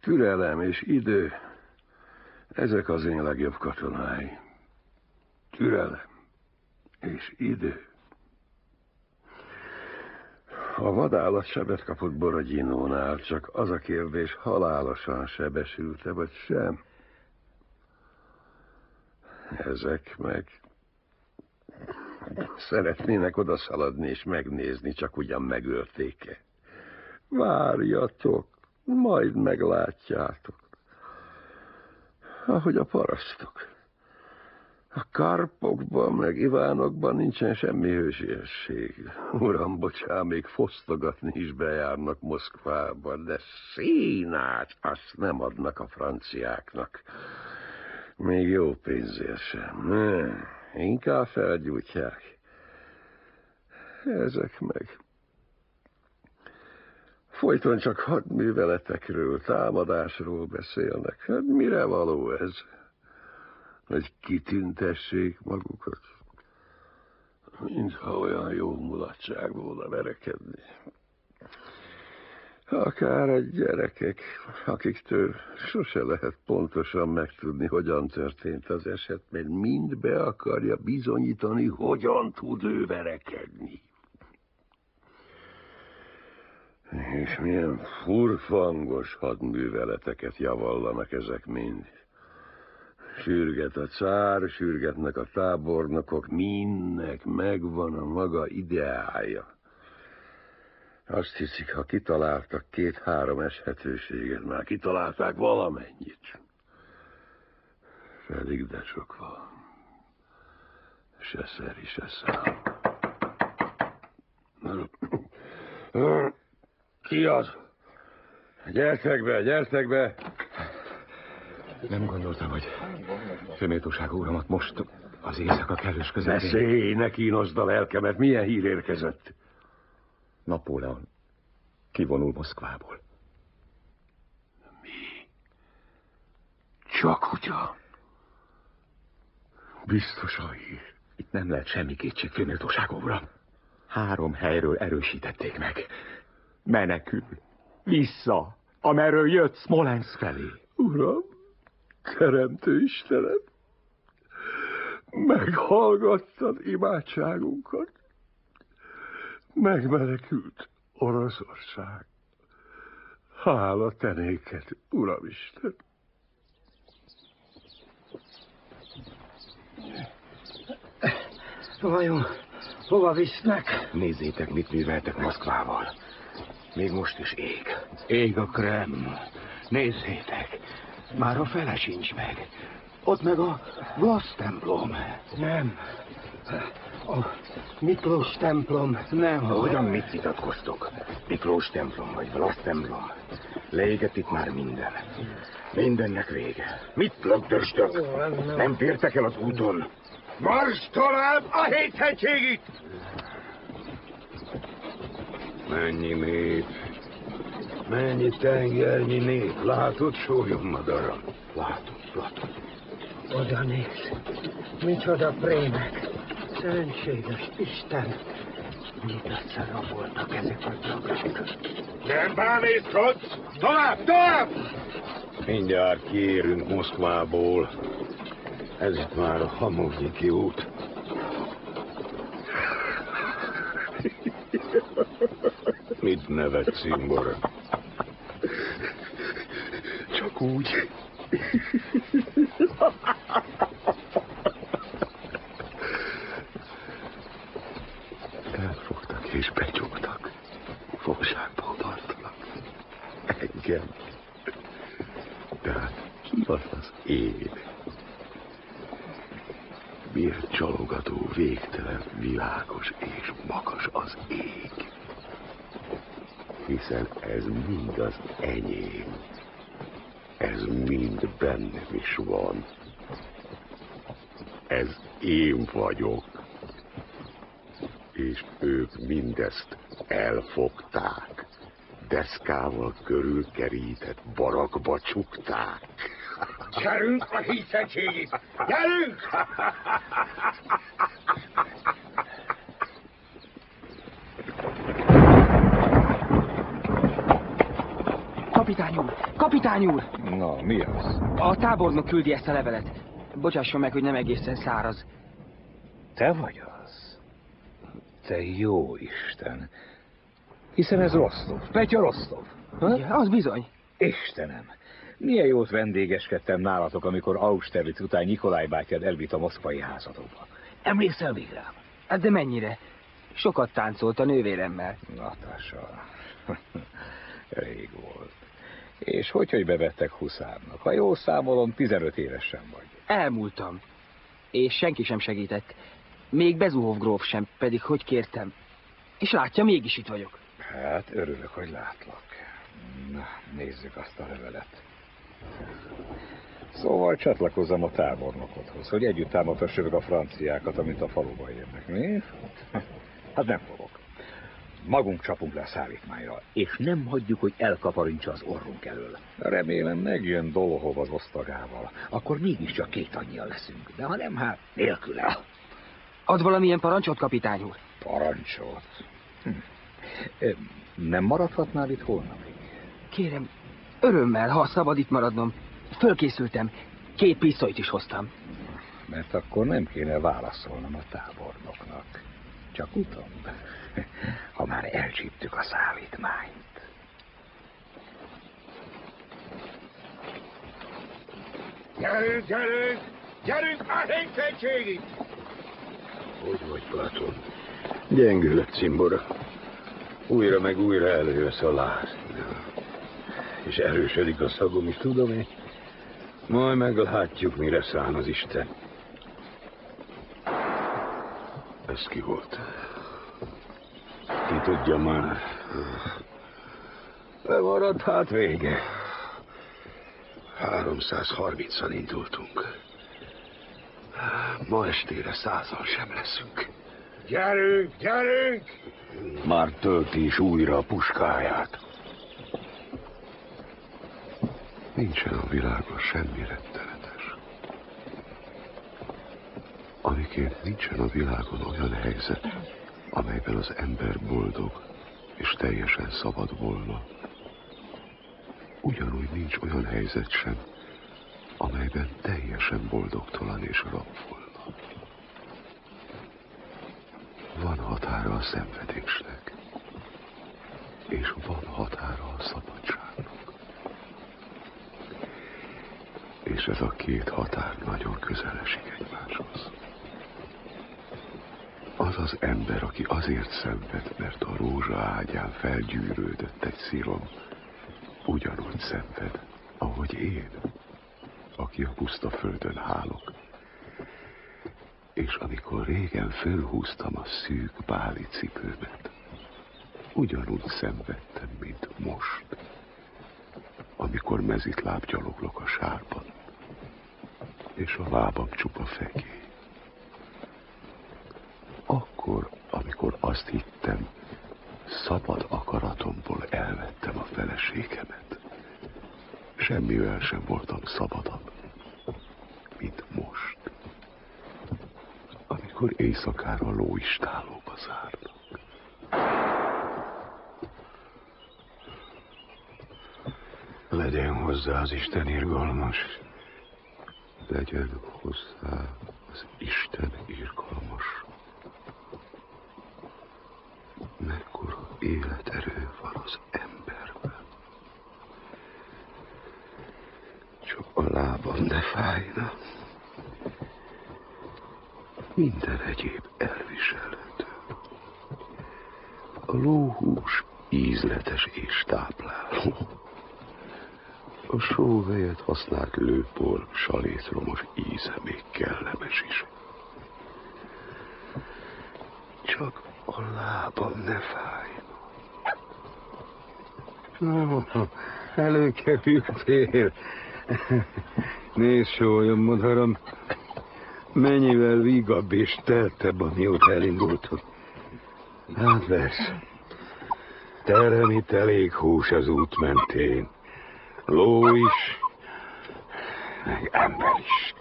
Türelem és idő, ezek az én legjobb katonái. Türelem és idő. A vadállat sebet kapott Borodinónál, csak az a kérdés, halálosan sebesült-e vagy sem. Ezek meg szeretnének odaszaladni és megnézni, csak ugyan megölték-e. Várjatok, majd meglátjátok. Ahogy a parasztok. A Karpokban meg Ivánokban nincsen semmi hősiesség. Uram, bocsán, még fosztogatni is bejárnak Moszkvába, de színát azt nem adnak a franciáknak. Még jó pénzért sem. Inkább felgyújtják. Ezek meg folyton csak hadműveletekről, támadásról beszélnek. Hát mire való ez? Hogy kitüntessék magukat? Mintha olyan jó mulatság volna verekedni. Akár a gyerekek, akiktől sose lehet pontosan megtudni, hogyan történt az eset, mert mind be akarja bizonyítani, hogyan tud ő verekedni. És milyen furfangos hadműveleteket javallanak ezek mind. Sürget a cár, sürgetnek a tábornokok, mindnek megvan a maga ideája. Azt hiszik, ha kitaláltak 2-3 eshetőséget, már kitalálták valamennyit. Pedig de sok van. Se szeri, se szám. Ki az? Gyertek be, gyertek be! Nem gondoltam, hogy főméltóság úramat most az éjszaka kellős közepén... Beszélj, ne kínosd a lelkemet, milyen hír érkezett? Napóleon kivonul Moszkvából. Mi? Csak ugyan? Biztos a hír. Itt nem lehet semmi kétség, főméltóság uram. 3 helyről erősítették meg. Menekül. Vissza, amerről jött Smolensk felé. Uram, teremtő Istenem, meghallgattad imádságunkat. Megmenekült Oroszország. Hála te néked, Uramisten. Vajon hova visznek? Nézzétek, mit műveltek Moszkvával. Még most is ég. Ég a Kreml. Nézzétek, már a fele sincs meg. Ott meg a Vlasz templom. Nem. A Miklós templom nem. Hogyan mit vitatkoztok? Miklós templom vagy Vlasz templom? Leégett itt már minden. Mindennek vége. Mit lögdösdök? Nem fértek el az úton? Marsz tovább a Héthegységig! Mennyi nép, mennyi tengernyi nép, látod, sólyom madaram? Látom. Oda néz, micsoda prémek, szentséges Isten, mit egyszerre voltak ezek a gyakrak. Nem bámészkodsz! Tovább! Mindjárt kiérünk Moszkvából. Ez itt már a Hamovnyiki út. Mit nevetsz, Imbora? Csak úgy. Elfogtak és becsuktak. Fogságból tartanak. Engem. Tehát ki az én? Miért csalogató, végtelen, világos és magas az ég? Hiszen ez mind az enyém. Ez mind bennem is van. Ez én vagyok. És ők mindezt elfogták. Deszkával körülkerített barakba csukták. Gyerünk a Héthegységig! Gyerünk! Kapitány úr! Kapitány úr! Na, mi az? A tábornok küldi ezt a levelet. Bocsásson meg, hogy nem egészen száraz. Te vagy az? Te jó Isten! Hiszen ez Rostov, Petya Rostov. Ja, az bizony. Istenem! Milyen jót vendégeskedtem nálatok, amikor Austerlitz után Nikolaj bátyád elvitt a moszkvai házadóba. Emlékszel még rám? Hát de mennyire? Sokat táncolt a nővéremmel. Natasha. Rég volt. És hogy bevettek huszárnak? Ha jól számolom, 15 évesen vagy. Elmúltam. És senki sem segített. Még Bezuhov gróf sem, pedig hogy kértem. És látja, mégis itt vagyok. Hát, örülök, hogy látlak. Na, nézzük azt a levelet. Szóval csatlakozzam a tábornokodhoz, hogy együtt támadhassuk a franciákat, amint a faluba érnek, mi? Hát nem fogok. Magunk csapunk le a szállítmányra, és nem hagyjuk, hogy elkaparintsa az orrunk elől. Remélem megjön Dolohov az osztagával, akkor mégiscsak 2 annyian leszünk, de ha nem, hát nélküle. Ad valamilyen parancsot, kapitány úr? Parancsot? Nem maradhatnál itt holnapig? Kérem, örömmel, ha szabad itt maradnom. Fölkészültem. 2 pisztolyt is hoztam. Mert akkor nem kéne válaszolnom a tábornoknak. Csak utom, ha már elcsíptük a szállítmányt. Gyerünk, gyerünk! Gyerünk már hétfegységig! Hogy vagy, Platon? Gyengül a cimbora. Újra meg újra előjössz a láz. És erősödik a szagom is, tudom én. Majd meglátjuk, mire szán az Isten. Ez ki volt? Ki tudja már? Bemaradt, hát vége. 330-an indultunk. Ma estére 100-an sem leszünk. Gyerünk, gyerünk! Már tölti is újra a puskáját. Nincsen a világon semmi rettenetes. Amiként nincsen a világon olyan helyzet, amelyben az ember boldog és teljesen szabad volna. Ugyanúgy nincs olyan helyzet sem, amelyben teljesen boldogtalan és rab volna. Van határa a szenvedésnek, és van határa a szabadságnak. És ez a 2 határ nagyon közel esik egymáshoz. Az az ember, aki azért szenved, mert a rózsa ágyán felgyűrődött egy szilom, ugyanúgy szenved, ahogy én, aki a puszta földön hálok. És amikor régen fölhúztam a szűk báli cipőmet, ugyanúgy szenvedtem, mint most, amikor mezitláb gyaloglok a sárban, és a lábam csupa fegély. Akkor, amikor azt hittem, szabad akaratomból elvettem a feleségemet, semmivel sem voltam szabadabb, mint most, amikor éjszakára lóistálóba zárnak. Legyen hozzá az Isten irgalmas. Legyen hozzá az Isten irgalmas. Mekkora életerő van az emberben. Csak a lábam ne fájna. Minden egyéb elviselhető. A lóhús ízletes és tápláló. A só helyett használt lőpor, salétromos íze még kellemes is. Csak a lábam ne fájjon. No, előkerültél. Nézd, sólyom, madaram. Mennyivel vigabb és teltebb, amióta elindultunk. Hát persze. Terem itt elég hús az út mentén. Ló is, meg ember is.